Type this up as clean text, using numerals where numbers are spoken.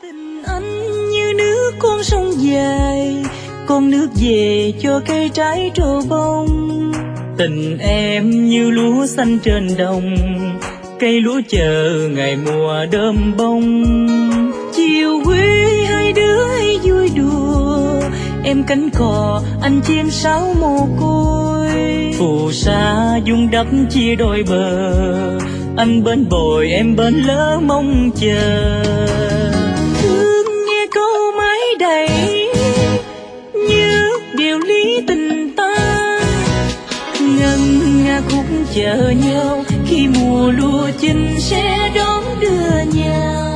Tình anh như nước con sông dài, con nước về cho cây trái trổ bông. Tình em như lúa xanh trên đồng, cây lúa chờ ngày mùa đơm bông. Chiều quê hai đứa hay vui đùa, em cánh cò anh chim sáo mồ côi. Phù sa dung đắp chia đôi bờ, anh bên bồi em bên lỡ mong chờ. Thương nghe câu mái đầy như điều lý tình ta, ngân nga khúc chờ nhau khi mùa lúa chín sẽ đón đưa nhau.